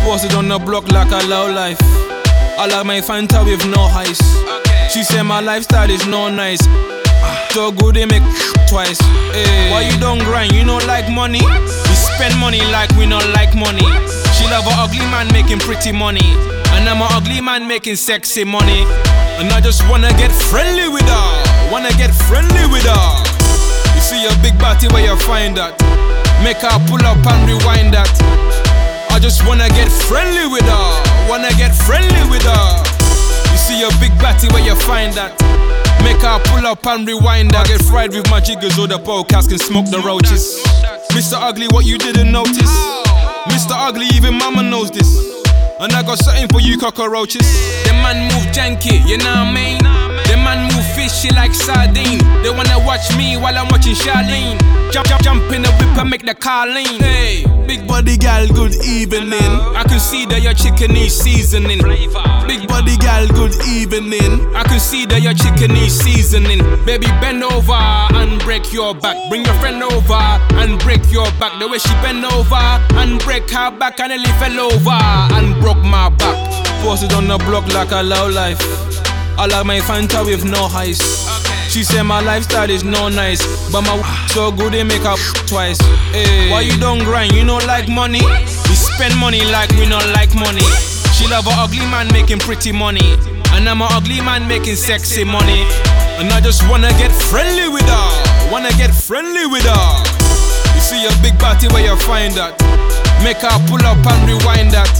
Posted on the block like a low life. I like my Fanta with no ice. She said my lifestyle is no nice. So good they make twice. Why you don't grind? You don't like money? We spend money like we don't like money. She love an ugly man making pretty money, and I'm an ugly man making sexy money. And I just wanna get friendly with her. Wanna get friendly with her. You see a big body where you find that. Make her pull up and rewind that. I just wanna get friendly with her. Wanna get friendly with her. You see a big body where you find that. Make her pull up and rewind that. I get fried with my jiggers or the podcast can smoke the roaches. Mr. Ugly, what you didn't notice? Mr. Ugly, even mama knows this. And I got something for you cockroaches. The man move janky, you know what I mean? The man move fishy like sardine. They wanna watch me while I'm watching Charlene. Jump in the whip and make the car lean. Hey, big body gal, good evening. I can see that your chicken needs seasoning. Big body gal, good evening. I can see that your chicken needs seasoning. Baby, bend over and break your back. Bring your friend over and break your back. The way she bend over and break her back, and nearly fell over and broke my back. Posted on the block like a low life. I like my Fanta with no ice. She said my lifestyle is no nice, but my so good they make up twice. Why you don't grind? You don't like money? We spend money like we don't like money. She love an ugly man making pretty money, and I'm an ugly man making sexy money. And I just wanna get friendly with her. Wanna get friendly with her. You see a big body where you find that. Make her pull up and rewind that.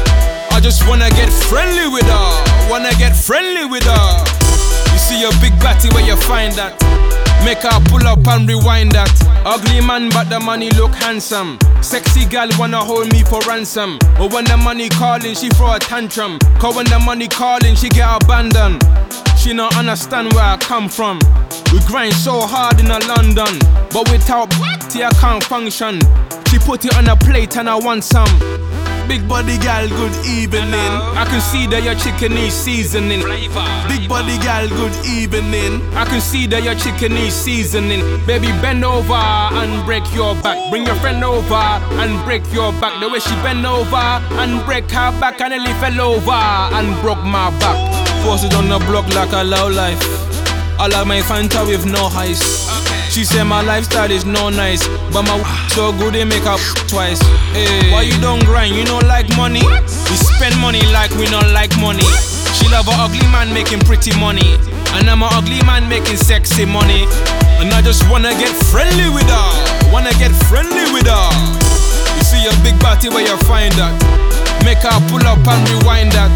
I just wanna get friendly with her. Wanna get friendly with her. You see a big batty where you find that. Make her pull up and rewind that. Ugly man but the money look handsome. Sexy gal wanna hold me for ransom. But when the money calling she throw a tantrum. Cause when the money calling she get abandoned. She don't understand where I come from. We grind so hard in London, but without I can't function. She put it on a plate and I want some. Big body gal, good evening. I can see that your chicken needs seasoning. Big body gal, good evening. I can see that your chicken needs seasoning. Baby, bend over and break your back. Bring your friend over and break your back. The way she bend over and break her back, and nearly fell over and broke my back. Posted on the block like a low life. I like my Fanta with no ice. She said my lifestyle is no nice, but my so good they make up twice. Why you don't grind? You don't like money? We spend money like we don't like money. She love an ugly man making pretty money, and I'm an ugly man making sexy money. And I just wanna get friendly with her. Wanna get friendly with her. You see a big body where you find that. Make her pull up and rewind that.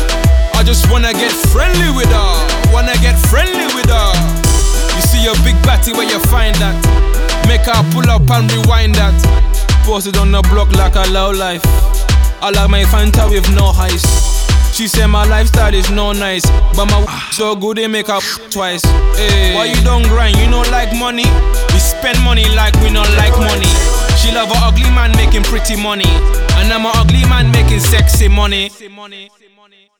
I just wanna get friendly with her. Wanna get friendly with her. You see a big batty where you find that. Make her pull up and rewind that. Posted on the block like a low life. I like my Fanta with no ice. She said my lifestyle is no nice, but my so good they make up twice. Why you don't grind? You don't like money? We spend money like we don't like money. She love an ugly man making pretty money, and I'm an ugly man making sexy money.